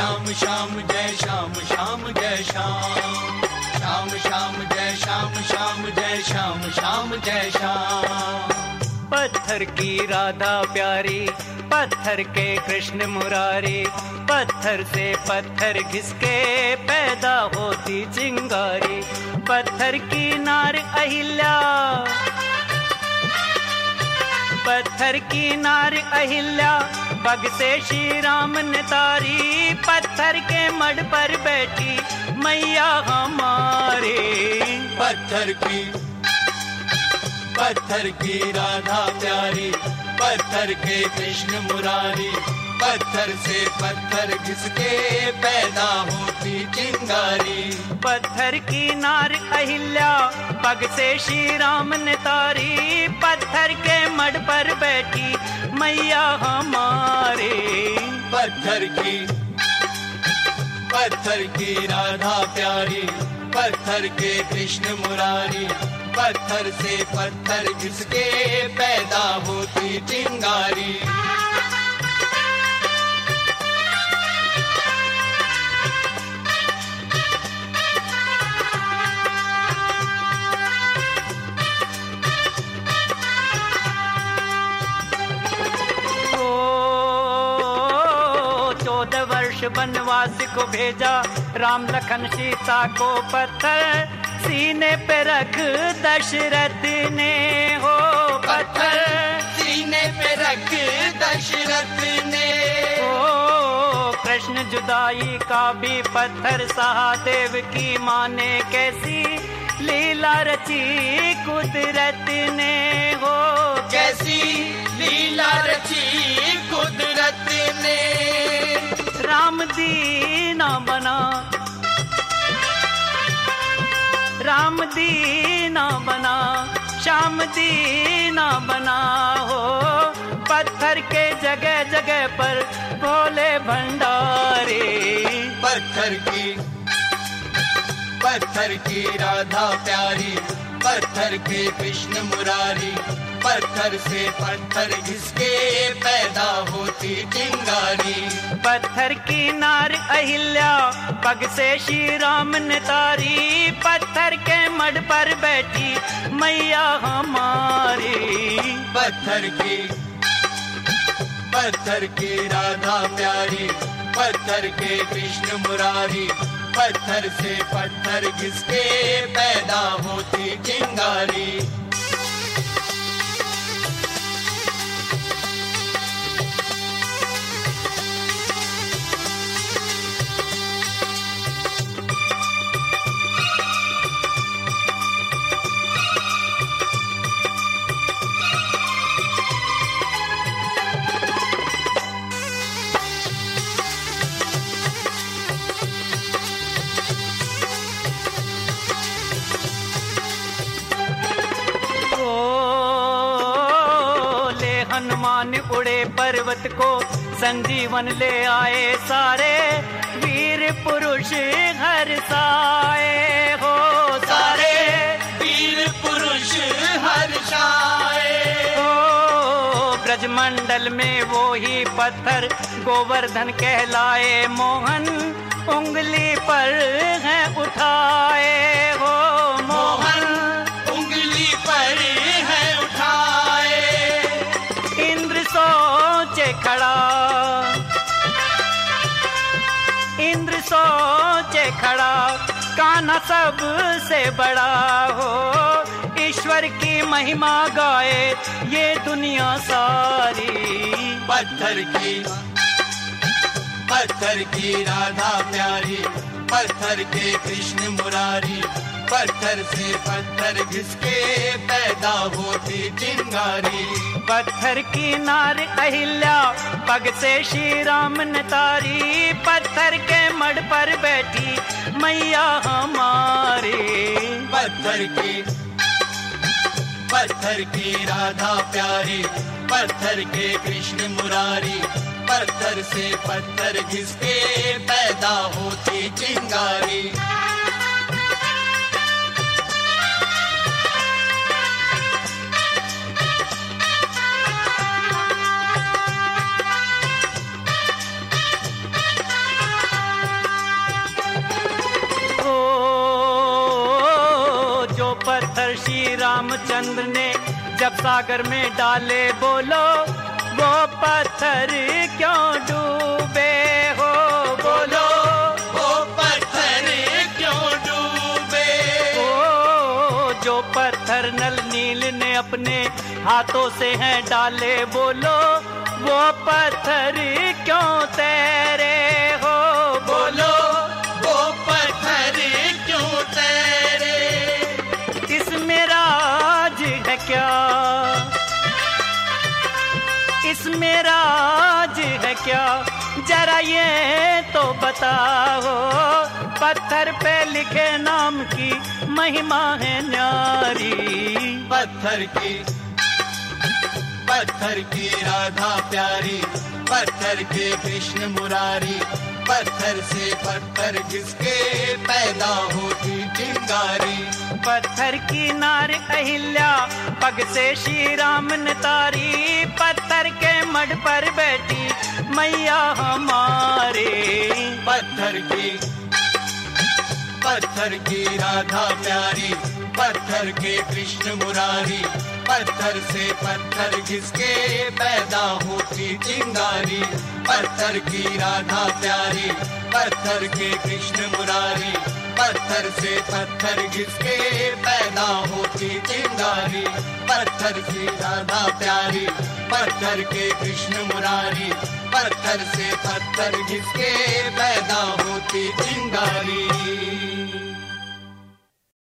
श्याम श्याम जय श्याम श्याम जय श्याम श्याम श्याम जय श्याम श्याम जय श्याम श्याम जय श्याम। पत्थर की राधा प्यारी, पत्थर के कृष्ण मुरारी, पत्थर से पत्थर घिसके पैदा होती चिंगारी। पत्थर की नार अहिल्या, पत्थर की नार अहिल्या, पग से श्री राम ने तारी। पत्थर के मड पर बैठी मैया हमारे। पत्थर की राधा प्यारी, पत्थर के कृष्ण मुरारी, पत्थर से पत्थर घिसके पैदा होती चिंगारी। पत्थर की नार अहिल्या, पग से श्री राम ने तारी। पत्थर के मड पर बैठी मैया हमारे। पत्थर की राधा प्यारी, पत्थर के कृष्ण मुरारी, पत्थर से पत्थर घिसके पैदा होती चिंगारी। वनवास को भेजा राम लखन सीता को पत्थर सीने पे रख दशरथ ने हो। पत्थर सीने पे रख दशरथ ने हो। कृष्ण जुदाई का भी पत्थर सहादेव की माँ ने कैसी लीला रची कुदरत ने हो। कैसी लीला रची कुदरत ने। राम दीना बना, राम दीना बना, श्याम दीना बना हो। पत्थर के जगह जगह पर भोले भंडारे। पत्थर की राधा प्यारी, पत्थर के कृष्ण मुरारी, पत्थर से पत्थर घिसके पैदा होती चिंगारी। पत्थर की नार अहिल्या, पग से श्री राम ने तारी। पत्थर के मड पर बैठी मैया हमारी। पत्थर की राधा प्यारी, पत्थर के कृष्ण मुरारी, पत्थर से पत्थर घिसके पैदा होती चिंगारी। हनुमान उड़े पर्वत को संजीवन ले आए सारे। वीर पुरुष हर्षाए हो। सारे वीर पुरुष हर्षाए हो। ब्रजमंडल में वो ही पत्थर गोवर्धन कहलाए। मोहन उंगली पर है उठाए हो। मोहन उंगली पर है उठाए। इंद्र सोचे खड़ा कान्हा सबसे बड़ा हो। ईश्वर की महिमा गाए ये दुनिया सारी। पत्थर की राधा प्यारी, पत्थर के कृष्ण मुरारी, पत्थर से पत्थर घिसके पैदा होती चिंगारी। पत्थर की नार अहिल्या, पग से श्री राम ने तारी। पत्थर के मड पर बैठी मैया हमारी। पत्थर की राधा प्यारी, पत्थर के कृष्ण मुरारी, पत्थर से पत्थर घिसके पैदा होती चिंगारी। रामचंद्र ने जब सागर में डाले, बोलो वो पत्थर क्यों डूबे हो, बोलो वो पत्थर क्यों डूबे। ओ जो पत्थर नल नील ने अपने हाथों से हैं डाले, बोलो वो पत्थर क्यों तैरे हो, बोलो वो पत्थर क्यों तैरे। इसमें राज है क्या, इसमें राज है क्या, जरा ये तो बताओ। पत्थर पे लिखे नाम की महिमा है न्यारी। पत्थर की राधा प्यारी, पत्थर के कृष्ण मुरारी। पत्थर से पत्थर किसके पैदा होती चिंगारी। पत्थर की नार अहिल्या पग से श्री राम ने तारी। पत्थर के मढ़ पर बैठी मैया हमारे। पत्थर की राधा प्यारी, पत्थर के कृष्ण मुरारी। पत्थर से पत्थर किसके पैदा होती चिंगारी। पत्थर की राधा प्यारी, पत्थर के कृष्ण मुरारी। पत्थर से पत्थर किसके पैदा होती चिंगारी। पत्थर की राधा प्यारी, पत्थर के कृष्ण मुरारी। पत्थर से पत्थर किसके पैदा होती